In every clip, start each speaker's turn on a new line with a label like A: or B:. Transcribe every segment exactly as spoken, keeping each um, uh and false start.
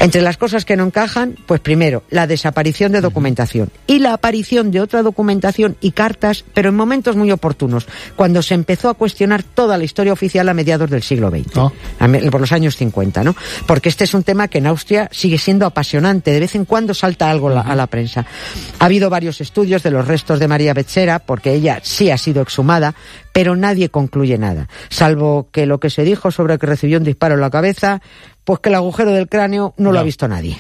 A: Entre las cosas que no encajan, pues primero, la desaparición de documentación y la aparición de otra documentación y cartas, pero en momentos muy oportunos, cuando se empezó a cuestionar toda la historia oficial a mediados del siglo veinte, oh. por los años cincuenta, ¿no? Porque este es un tema que en Austria sigue siendo apasionante, de vez en cuando salta algo uh-huh. a la prensa. Ha habido varios estudios de los restos de María Becerra, porque ella sí ha sido exhumada, pero nadie concluye nada, salvo que lo que se dijo sobre que recibió un disparo en la cabeza, pues que el agujero del cráneo no, no. lo ha visto nadie.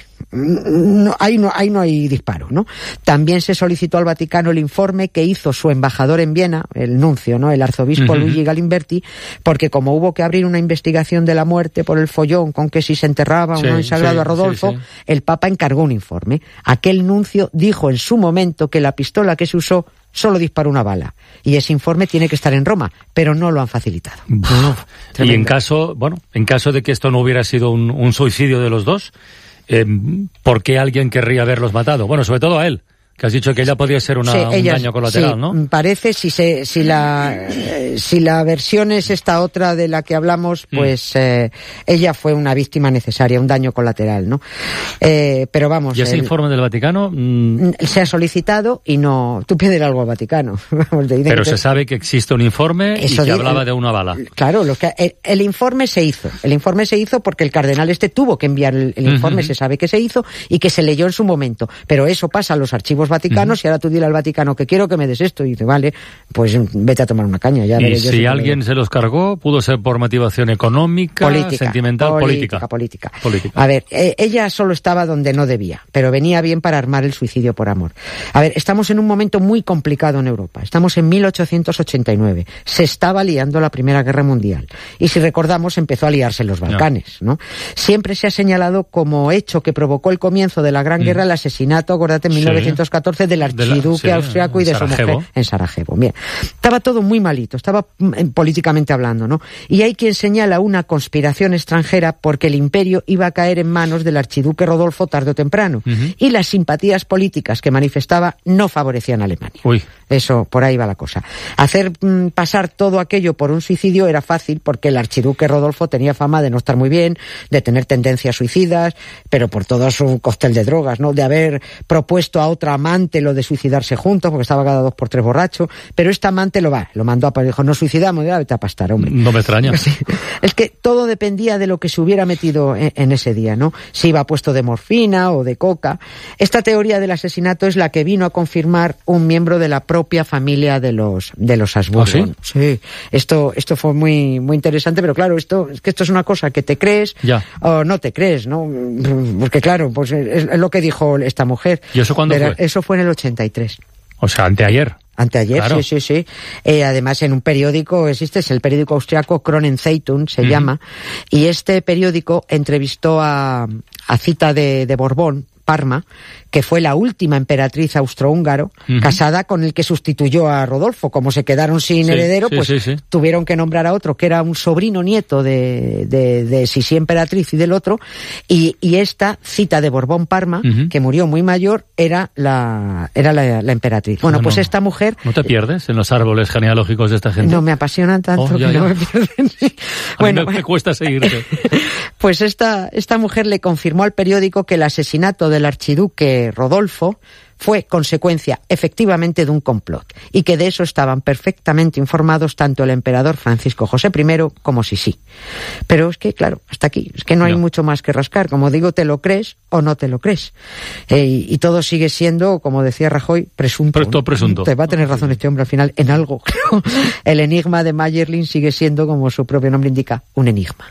A: No, ahí, no, ahí no hay disparo, ¿no? También se solicitó al Vaticano el informe que hizo su embajador en Viena, el nuncio, ¿no? El arzobispo uh-huh. Luigi Galimberti, porque como hubo que abrir una investigación de la muerte por el follón con que si se enterraba sí, o no en sagrado sí, a Rodolfo, sí, sí. el Papa encargó un informe. Aquel nuncio dijo en su momento que la pistola que se usó solo disparó una bala. Y ese informe tiene que estar en Roma, pero no lo han facilitado.
B: Uf, y en caso, bueno, en caso de que esto no hubiera sido un, un suicidio de los dos, eh, ¿por qué alguien querría haberlos matado? Bueno, sobre todo a él, que has dicho que ella podía ser una, sí, un ella, daño colateral,
A: sí,
B: ¿no?
A: Parece, si se, si la, eh, si la versión es esta otra de la que hablamos, pues, mm. eh, ella fue una víctima necesaria, un daño colateral, ¿no? Eh, pero vamos.
B: ¿Y ese el, informe del Vaticano? Mm.
A: Se ha solicitado y no, tú pides algo al Vaticano. Vamos,
B: pero se sabe que existe un informe y que de, hablaba el, de una bala.
A: Claro, lo que, el, el informe se hizo. El informe se hizo porque el cardenal este tuvo que enviar el, el informe, uh-huh. se sabe que se hizo y que se leyó en su momento. Pero eso pasa a los archivos vaticanos uh-huh. y ahora tú dile al Vaticano que quiero que me des esto y dice, vale, pues vete a tomar una caña. Ya
B: y si alguien se los cargó, pudo ser por motivación económica,
A: política,
B: sentimental, política.
A: Política,
B: política. política.
A: A ver, eh, ella solo estaba donde no debía, pero venía bien para armar el suicidio por amor. A ver, estamos en un momento muy complicado en Europa. Estamos en mil ochocientos ochenta y nueve. Se estaba liando la Primera Guerra Mundial. Y si recordamos, empezó a liarse en los Balcanes, ¿no? Siempre se ha señalado como hecho que provocó el comienzo de la Gran Guerra mm. el asesinato, acuérdate, en mil novecientos catorce del archiduque de la, sí, austriaco y de Sarajevo. Su mujer en Sarajevo. Bien. Estaba todo muy malito, estaba mm, políticamente hablando, ¿no? Y hay quien señala una conspiración extranjera porque el imperio iba a caer en manos del archiduque Rodolfo tarde o temprano. Uh-huh. Y las simpatías políticas que manifestaba no favorecían a Alemania.
B: Uy.
A: Eso, por ahí va la cosa. Hacer mm, pasar todo aquello por un suicidio era fácil porque el archiduque Rodolfo tenía fama de no estar muy bien, de tener tendencias suicidas, pero por todo su cóctel de drogas, ¿no? De haber propuesto a otra amante lo de suicidarse juntos, porque estaba cada dos por tres borracho, pero esta amante lo va, lo mandó a París, dijo, no suicidamos, ya vete a pastar, hombre.
B: No me extraña.
A: Sí. Es que todo dependía de lo que se hubiera metido en, en ese día, ¿no? Si iba puesto de morfina o de coca. Esta teoría del asesinato es la que vino a confirmar un miembro de la propia familia de los de los Habsburgo.
B: ¿Ah, sí?
A: Sí. Esto esto fue muy muy interesante, pero claro, esto es que esto es una cosa que te crees
B: ya.
A: o no te crees, ¿no? Porque claro, pues es, es lo que dijo esta mujer.
B: ¿Y eso cuándo
A: Verá,
B: fue?
A: Eso fue en el ochenta y tres.
B: O sea, anteayer.
A: Anteayer,
B: claro.
A: sí, sí, sí. Eh, además, en un periódico existe, es el periódico austriaco Kronenzeitung, se uh-huh. llama, y este periódico entrevistó a, a Zita de, de Borbón, Parma, que fue la última emperatriz austrohúngaro, uh-huh. casada con el que sustituyó a Rodolfo. Como se quedaron sin sí, heredero,
B: sí,
A: pues
B: sí, sí.
A: tuvieron que nombrar a otro, que era un sobrino nieto de, de, de Sisi emperatriz y del otro, y, y esta Zita de Borbón Parma, uh-huh. que murió muy mayor, era la, era la, la emperatriz. Bueno, no, pues esta mujer...
B: ¿No te pierdes en los árboles genealógicos de esta gente?
A: No, me apasionan tanto oh, ya, que ya. no me pierden.
B: Bueno, me, me cuesta seguirte.
A: Pues esta, esta mujer le confirmó al periódico que el asesinato del archiduque Rodolfo fue consecuencia efectivamente de un complot y que de eso estaban perfectamente informados tanto el emperador Francisco José I como Sisi. Pero es que, claro, hasta aquí, es que no hay no. mucho más que rascar. Como digo, te lo crees o no te lo crees. Eh, y, y todo sigue siendo, como decía Rajoy, presunto.
B: Presto, presunto.
A: Te va a tener razón este hombre al final en algo. El enigma de Mayerling sigue siendo, como su propio nombre indica, un enigma.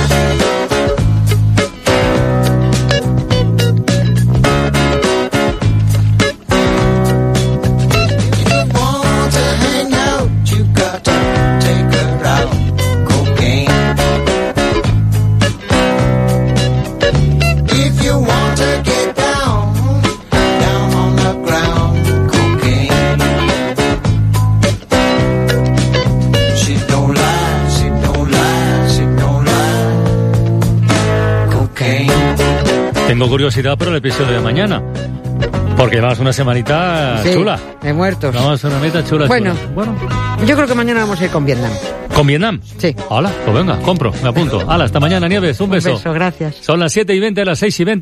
B: Tengo curiosidad por el episodio de mañana, porque vamos una semanita
A: sí,
B: chula.
A: de muertos.
B: Vamos una semanita chula.
A: Bueno,
B: chula. bueno,
A: yo creo que mañana vamos a ir con Vietnam.
B: ¿Con Vietnam?
A: Sí.
B: Hola, pues venga, compro, me apunto. Hala, hasta mañana, Nieves, un beso.
A: Un beso, gracias.
B: Son las siete y veinte, las seis y veinte.